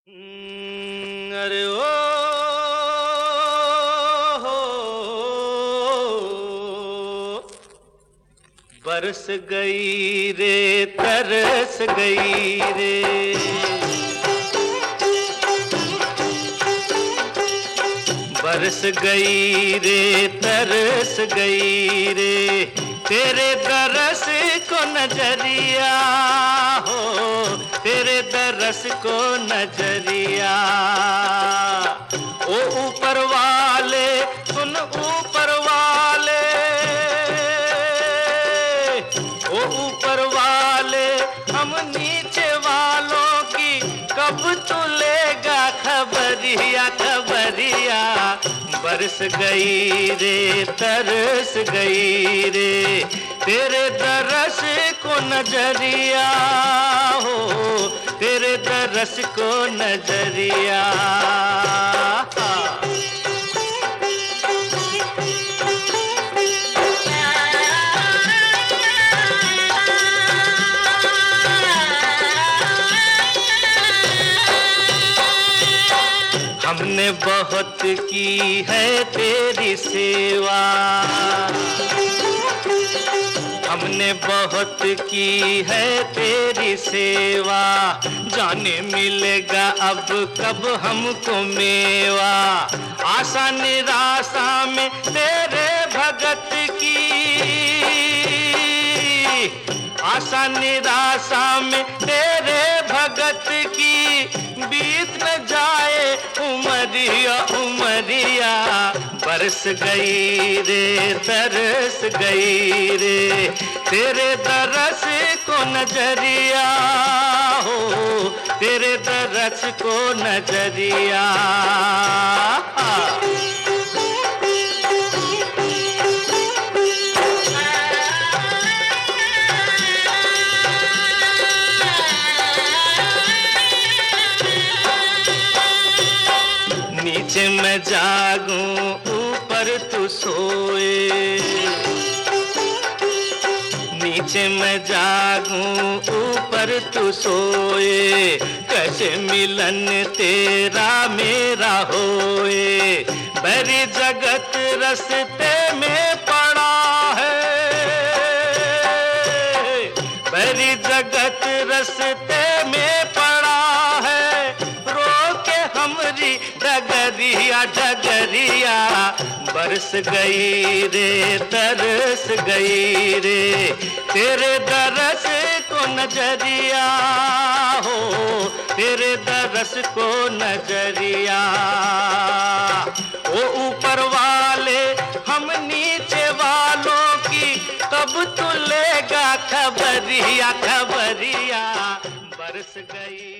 अरे ओ हो, बरस गई रे तरस गई रे, बरस गई रे तरस गई रे, तेरे दरस को नजरिया हो, तेरे दरस को नजरिया। ओ ऊपर वाले सुन ऊपर वाले, ओ ऊपर वाले हम नीचे वालों की कब तू लेगा खबरिया खबरिया। बरस गई रे तरस गई रे, तेरे दरस को नजरिया हो, तेरे दरस को नजरिया। हमने बहुत की है तेरी सेवा, हमने बहुत की है तेरी सेवा, जाने मिलेगा अब कब हमको मेवा। आशा निराशा में तेरे भगत की, आशा निराशा में तेरे भगत की, बीत न जाए उमरिया उमरिया। बरस गई रे तरस गई रे, तेरे दरस को नजरिया हो, तेरे दरस को नजरिया। नीचे मैं जागूं ऊपर तू सोए, नीचे मैं जागूं ऊपर तू सोए, कैसे मिलन तेरा मेरा होए। बड़ी जगत रस्ते में पड़ा है, बड़ी जगत रस्ते में पड़ा है, रोके हमरी डगरिया डगरिया। बरस गई रे तरस गई रे, तेरे दरस को नजरिया हो, तेरे दरस को नजरिया। ओ ऊपर वाले हम नीचे वालों की कब तू लेगा खबरिया खबरिया। बरस गई